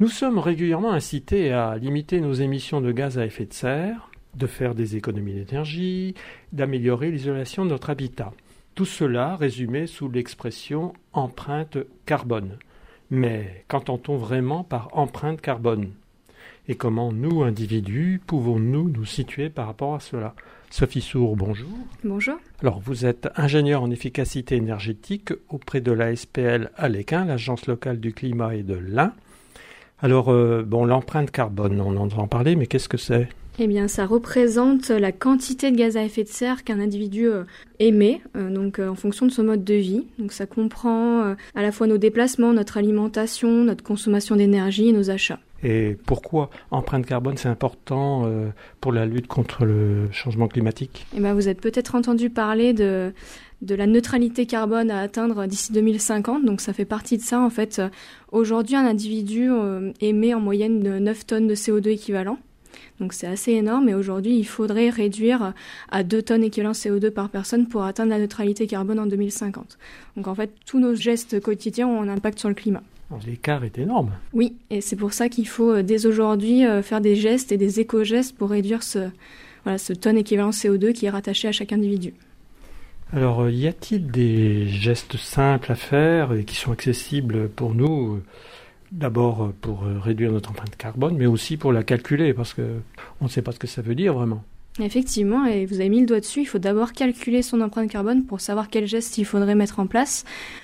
Nous sommes régulièrement incités à limiter nos émissions de gaz à effet de serre, de faire des économies d'énergie, d'améliorer l'isolation de notre habitat. Tout cela résumé sous l'expression « empreinte carbone ». Mais qu'entend-on vraiment par empreinte carbone ? Et comment nous, individus, pouvons-nous nous situer par rapport à cela ? Sophie Sour, bonjour. Bonjour. Alors, vous êtes ingénieure en efficacité énergétique auprès de la SPL à Lesquin, l'Agence locale du climat et de l'Ain. Alors, l'empreinte carbone, on en entend parler, mais qu'est-ce que c'est ? Eh bien, ça représente la quantité de gaz à effet de serre qu'un individu émet, en fonction de son mode de vie. Donc, ça comprend à la fois nos déplacements, notre alimentation, notre consommation d'énergie et nos achats. Et pourquoi empreinte carbone, c'est important pour la lutte contre le changement climatique ? Eh bien, vous avez peut-être entendu parler de la neutralité carbone à atteindre d'ici 2050. Donc, ça fait partie de ça. En fait, aujourd'hui, un individu émet en moyenne de 9 tonnes de CO2 équivalent. Donc c'est assez énorme et aujourd'hui il faudrait réduire à 2 tonnes équivalent CO2 par personne pour atteindre la neutralité carbone en 2050. Donc en fait tous nos gestes quotidiens ont un impact sur le climat. Alors, l'écart est énorme. Oui, et c'est pour ça qu'il faut dès aujourd'hui faire des gestes et des éco-gestes pour réduire ce tonne équivalent CO2 qui est rattaché à chaque individu. Alors y a-t-il des gestes simples à faire et qui sont accessibles pour nous ? D'abord pour réduire notre empreinte carbone, mais aussi pour la calculer, parce qu'on ne sait pas ce que ça veut dire vraiment. Effectivement, et vous avez mis le doigt dessus, il faut d'abord calculer son empreinte carbone pour savoir quels gestes il faudrait mettre en place.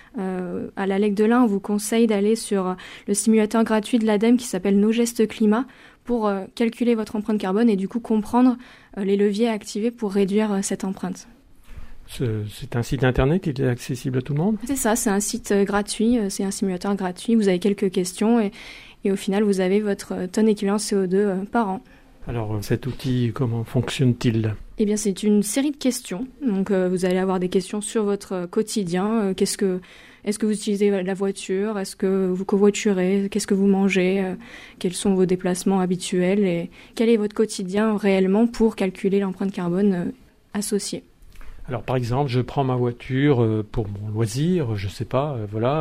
À la LEC de l'Ain, on vous conseille d'aller sur le simulateur gratuit de l'ADEME qui s'appelle Nos gestes climat pour calculer votre empreinte carbone et du coup comprendre les leviers à activer pour réduire cette empreinte. C'est un site internet qui est accessible à tout le monde ? C'est ça, c'est un site gratuit, c'est un simulateur gratuit. Vous avez quelques questions et au final, vous avez votre tonne équivalent CO2 par an. Alors, cet outil, comment fonctionne-t-il ? Eh bien, c'est une série de questions. Donc, vous allez avoir des questions sur votre quotidien. Est-ce que vous utilisez la voiture ? Est-ce que vous covoiturez ? Qu'est-ce que vous mangez ? Quels sont vos déplacements habituels ? Et quel est votre quotidien réellement pour calculer l'empreinte carbone associée ? Alors, par exemple, je prends ma voiture pour mon loisir, je sais pas,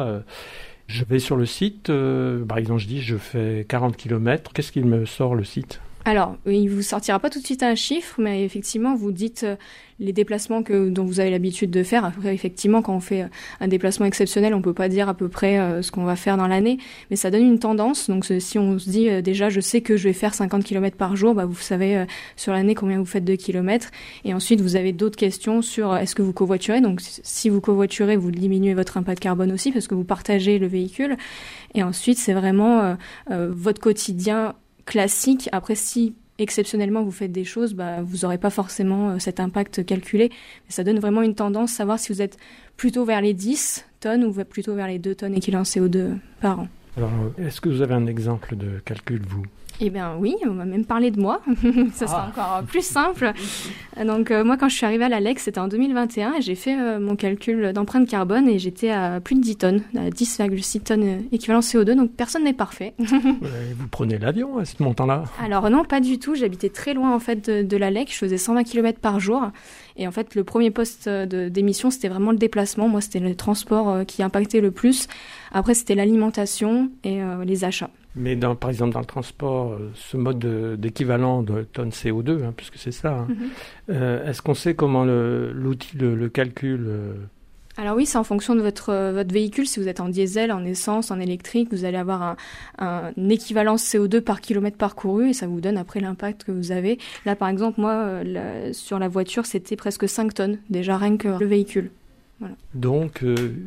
je vais sur le site, par exemple, je dis je fais 40 km, qu'est-ce qu'il me sort le site ? Alors, il vous sortira pas tout de suite un chiffre, mais effectivement, vous dites les déplacements dont vous avez l'habitude de faire. Après, effectivement, quand on fait un déplacement exceptionnel, on peut pas dire à peu près ce qu'on va faire dans l'année, mais ça donne une tendance. Donc, si on se dit déjà, je sais que je vais faire 50 km par jour, vous savez sur l'année combien vous faites de kilomètres. Et ensuite, vous avez d'autres questions sur est-ce que vous covoiturez. Donc, si vous covoiturez, vous diminuez votre impact carbone aussi parce que vous partagez le véhicule. Et ensuite, c'est vraiment votre quotidien classique. Après, si exceptionnellement vous faites des choses, vous n'aurez pas forcément cet impact calculé. Mais ça donne vraiment une tendance, savoir si vous êtes plutôt vers les 10 tonnes ou plutôt vers les 2 tonnes équivalent CO2 par an. Alors, est-ce que vous avez un exemple de calcul, vous ? Eh bien oui, on va même parler de moi. Ça sera encore plus simple. Donc moi, quand je suis arrivée à la LEC, c'était en 2021 et j'ai fait mon calcul d'empreinte carbone et j'étais à plus de 10 tonnes, à 10,6 tonnes équivalent CO2. Donc personne n'est parfait. Vous prenez l'avion à ce montant-là ? Alors non, pas du tout. J'habitais très loin en fait de la LEC. Je faisais 120 km par jour. Et en fait, le premier poste d'émission, c'était vraiment le déplacement. Moi, c'était le transport qui impactait le plus. Après, c'était l'alimentation et les achats. Mais par exemple dans le transport, ce mode d'équivalent de tonnes CO2, puisque c'est ça, est-ce qu'on sait comment l'outil le calcule Alors oui, c'est en fonction de votre véhicule. Si vous êtes en diesel, en essence, en électrique, vous allez avoir un équivalent CO2 par kilomètre parcouru et ça vous donne après l'impact que vous avez. Là, par exemple, moi, sur la voiture, c'était presque 5 tonnes, déjà rien que le véhicule. Voilà. Donc,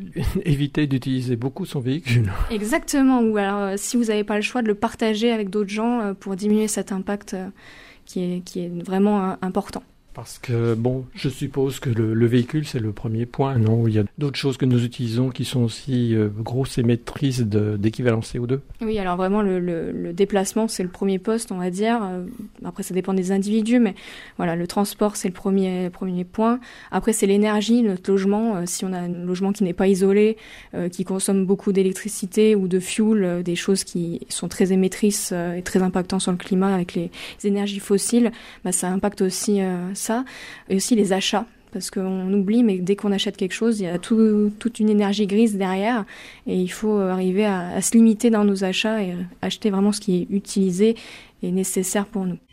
éviter d'utiliser beaucoup son véhicule. Exactement. Ou alors, si vous n'avez pas le choix, de le partager avec d'autres gens pour diminuer cet impact qui est vraiment important. Parce que, je suppose que le véhicule, c'est le premier point, non ? Il y a d'autres choses que nous utilisons qui sont aussi grosses émettrices d'équivalent CO2 ? Oui, alors vraiment, le déplacement, c'est le premier poste, on va dire. Après, ça dépend des individus, mais voilà, le transport, c'est le premier point. Après, c'est l'énergie, notre logement. Si on a un logement qui n'est pas isolé, qui consomme beaucoup d'électricité ou de fuel, des choses qui sont très émettrices et très impactantes sur le climat avec les énergies fossiles, ça impacte aussi ça. Et aussi les achats. parce qu'on oublie, mais dès qu'on achète quelque chose, il y a toute une énergie grise derrière, et il faut arriver à se limiter dans nos achats et acheter vraiment ce qui est utilisé et nécessaire pour nous.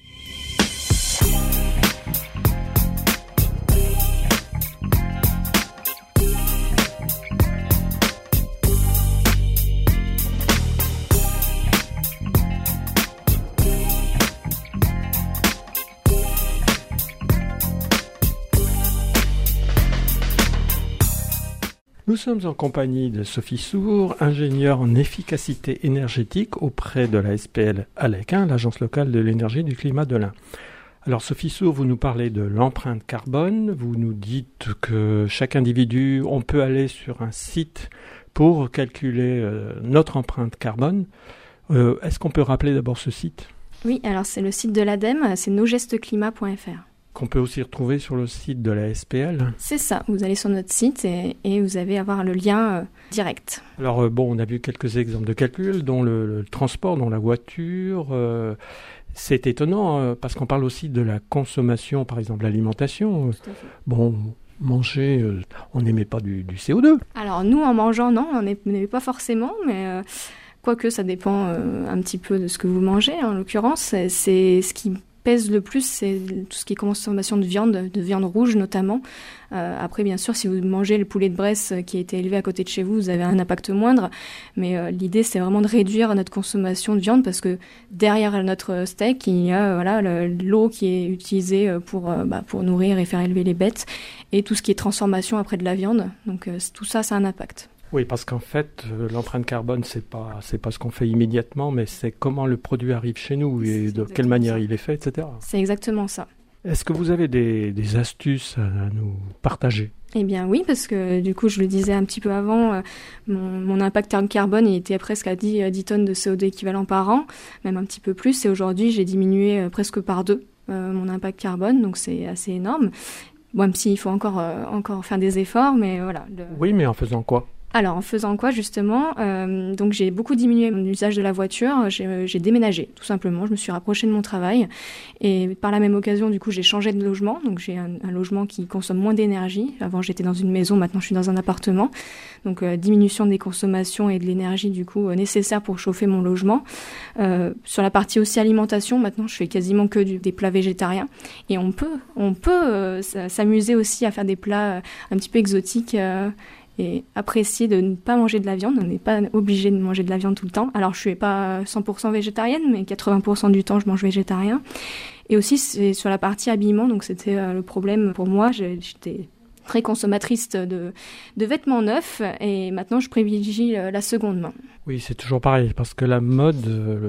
Nous sommes en compagnie de Sophie Sour, ingénieure en efficacité énergétique auprès de la SPL ALEC, l'Agence locale de l'énergie et du climat de l'Ain. Alors Sophie Sour, vous nous parlez de l'empreinte carbone, vous nous dites que chaque individu, on peut aller sur un site pour calculer notre empreinte carbone. Est-ce qu'on peut rappeler d'abord ce site ? Oui, alors c'est le site de l'ADEME, c'est nosgestesclimat.fr. Qu'on peut aussi retrouver sur le site de la SPL. C'est ça, vous allez sur notre site et vous allez avoir le lien direct. Alors on a vu quelques exemples de calcul, dont le transport, dont la voiture. C'est étonnant parce qu'on parle aussi de la consommation, par exemple l'alimentation. Tout à fait. Manger, on n'émet pas du CO2. Alors nous, en mangeant, non, on n'émet pas forcément, mais quoique ça dépend un petit peu de ce que vous mangez, en l'occurrence. C'est ce qui pèse le plus, c'est tout ce qui est consommation de viande rouge notamment. Après, bien sûr, si vous mangez le poulet de Bresse qui a été élevé à côté de chez vous, vous avez un impact moindre. Mais l'idée, c'est vraiment de réduire notre consommation de viande parce que derrière notre steak, il y a l'eau qui est utilisée pour nourrir et faire élever les bêtes et tout ce qui est transformation après de la viande. Donc tout ça, ça a un impact. Oui, parce qu'en fait, l'empreinte carbone, c'est pas ce qu'on fait immédiatement, mais c'est comment le produit arrive chez nous et de quelle manière il est fait, etc. C'est exactement ça. Est-ce que vous avez des astuces à nous partager ? Eh bien oui, parce que du coup, je le disais un petit peu avant, mon impact carbone il était presque à 10 tonnes de CO2 équivalent par an, même un petit peu plus. Et aujourd'hui, j'ai diminué presque par 2 mon impact carbone, donc c'est assez énorme. Bon, même s'il faut encore faire des efforts, mais voilà. Oui, mais en faisant quoi ? Alors, en faisant quoi, justement ? Donc, j'ai beaucoup diminué mon usage de la voiture. J'ai déménagé, tout simplement. Je me suis rapprochée de mon travail. Et par la même occasion, du coup, j'ai changé de logement. Donc, j'ai un logement qui consomme moins d'énergie. Avant, j'étais dans une maison. Maintenant, je suis dans un appartement. Donc, diminution des consommations et de l'énergie, du coup, nécessaire pour chauffer mon logement. Sur la partie aussi alimentation, maintenant, je fais quasiment que des plats végétariens. Et on peut s'amuser aussi à faire des plats un petit peu exotiques et apprécier de ne pas manger de la viande. On n'est pas obligé de manger de la viande tout le temps. Alors, je suis pas 100% végétarienne, mais 80% du temps, je mange végétarien. Et aussi, c'est sur la partie habillement. Donc, c'était le problème pour moi. J'étais très consommatrice de vêtements neufs et maintenant, je privilégie la seconde main. Oui, c'est toujours pareil, parce que la mode,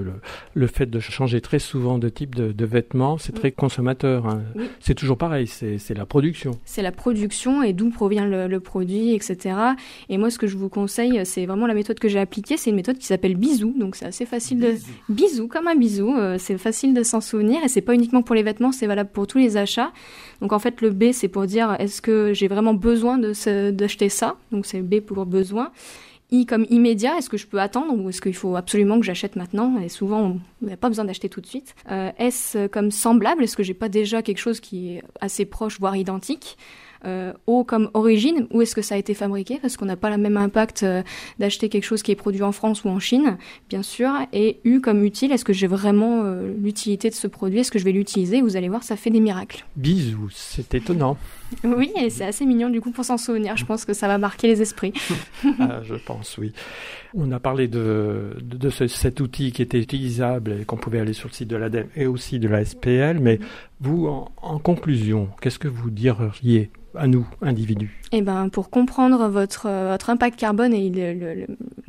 le fait de changer très souvent de type de vêtements, c'est très consommateur. Oui. C'est toujours pareil, c'est la production. C'est la production et d'où provient le produit, etc. Et moi, ce que je vous conseille, c'est vraiment la méthode que j'ai appliquée. C'est une méthode qui s'appelle bisou, donc c'est assez facile bisou, comme un bisou. C'est facile de s'en souvenir et c'est pas uniquement pour les vêtements, c'est valable pour tous les achats. Donc en fait, le B, c'est pour dire est-ce que j'ai vraiment besoin d'acheter ça ? Donc c'est B pour besoin. I comme immédiat, est-ce que je peux attendre ou est-ce qu'il faut absolument que j'achète maintenant ? Et souvent, on n'a pas besoin d'acheter tout de suite. S comme semblable, est-ce que j'ai pas déjà quelque chose qui est assez proche, voire identique ? O comme origine, où est-ce que ça a été fabriqué ? Parce qu'on n'a pas le même impact d'acheter quelque chose qui est produit en France ou en Chine, bien sûr. Et U comme utile, est-ce que j'ai vraiment l'utilité de ce produit ? Est-ce que je vais l'utiliser ? Vous allez voir, ça fait des miracles. Bisous, c'est étonnant. Oui, et c'est assez mignon du coup pour s'en souvenir. Je pense que ça va marquer les esprits. Je pense, oui. On a parlé de cet outil qui était utilisable et qu'on pouvait aller sur le site de l'ADEME et aussi de la SPL. Mais vous, en conclusion, qu'est-ce que vous diriez à nous, individus ? Eh ben, pour comprendre votre impact carbone et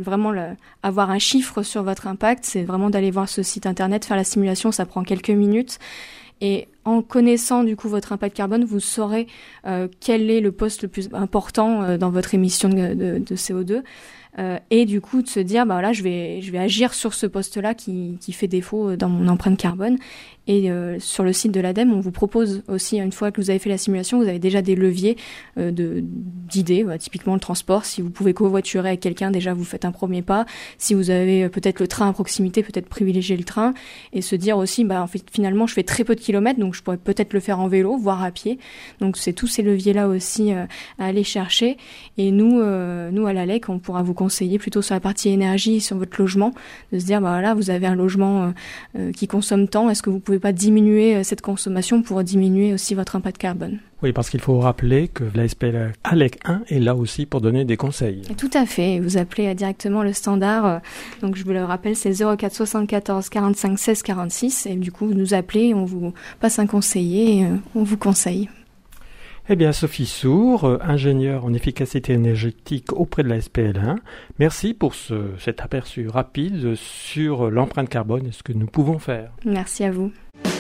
avoir un chiffre sur votre impact, c'est vraiment d'aller voir ce site internet, faire la simulation, ça prend quelques minutes. Et en connaissant du coup votre impact carbone, vous saurez quel est le poste le plus important dans votre émission de CO2. et du coup de se dire bah là je vais agir sur ce poste-là qui fait défaut dans mon empreinte carbone. Et sur le site de l'ADEME, on vous propose aussi, une fois que vous avez fait la simulation, vous avez déjà des leviers d'idées, typiquement le transport. Si vous pouvez covoiturer avec quelqu'un, déjà vous faites un premier pas. Si vous avez peut-être le train à proximité, peut-être privilégier le train et se dire aussi, bah en fait finalement je fais très peu de kilomètres, donc je pourrais peut-être le faire en vélo, voire à pied. Donc c'est tous ces leviers-là aussi à aller chercher. Et nous à l'ALEC, on pourra vous conseiller plutôt sur la partie énergie, sur votre logement, de se dire bah voilà, vous avez un logement qui consomme tant, est-ce que vous pouvez pas diminuer cette consommation pour diminuer aussi votre impact carbone. Oui, parce qu'il faut rappeler que la SPL ALEC 1 est là aussi pour donner des conseils. Et tout à fait, vous appelez directement le standard, donc je vous le rappelle, c'est 04 74 45 16 46, et du coup vous nous appelez, on vous passe un conseiller et on vous conseille. Eh bien, Sophie Sour, ingénieure en efficacité énergétique auprès de la SPL1, merci pour cet aperçu rapide sur l'empreinte carbone et ce que nous pouvons faire. Merci à vous.